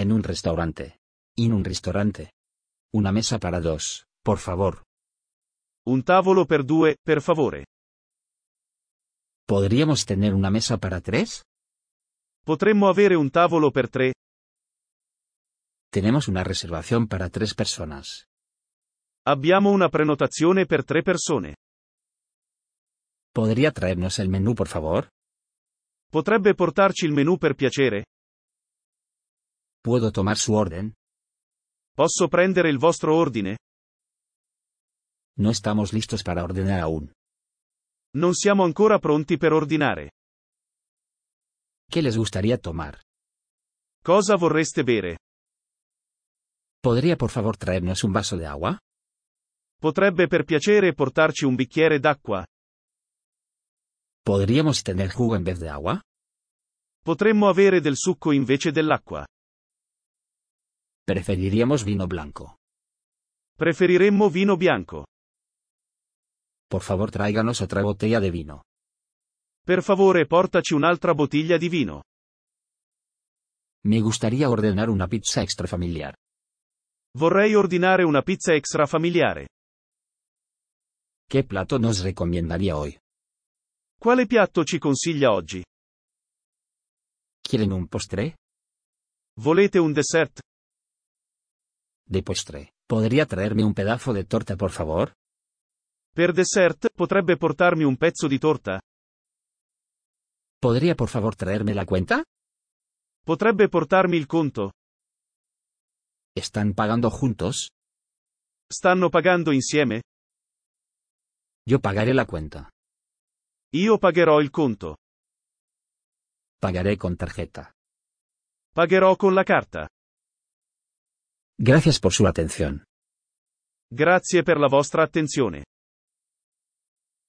En un restaurante. In un ristorante. Una mesa para dos, por favor. Un tavolo per due, per favore. ¿Podríamos tener una mesa para tres? Potremmo avere un tavolo per tre? Tenemos una reservación para 3 personas. Abbiamo una prenotazione per 3 persone. ¿Podría traernos el menú, por favor? Potrebbe portarci il menù per piacere? ¿Puedo tomar su orden? Posso prendere il vostro ordine? No estamos listos para ordenar aún. Non siamo ancora pronti per ordinare. ¿Qué les gustaría tomar? Cosa vorreste bere? ¿Podría por favor traernos un vaso de agua? Potrebbe per piacere portarci un bicchiere d'acqua? ¿Podríamos tener jugo en vez de agua? Potremmo avere del succo invece dell'acqua. Preferiríamos vino blanco. Preferiremmo vino bianco. Por favor, tráiganos otra botella de vino. Per favore, portaci un'altra bottiglia di vino. Me gustaría ordenar una pizza extra familiar. Vorrei ordinare una pizza extra familiare. ¿Qué plato nos recomendaría hoy? Quale piatto ci consiglia oggi? ¿Quieren un postre? Volete un dessert? De postre, ¿podría traerme un pedazo de torta, por favor? Per dessert, potrebbe portarmi un pezzo di torta? ¿Podría por favor traerme la cuenta? Potrebbe portarmi il conto? ¿Están pagando juntos? Stanno pagando insieme? Yo pagaré la cuenta. Io pagherò il conto. Pagaré con tarjeta. Pagherò con la carta. Gracias por su atención. Grazie per la vostra attenzione.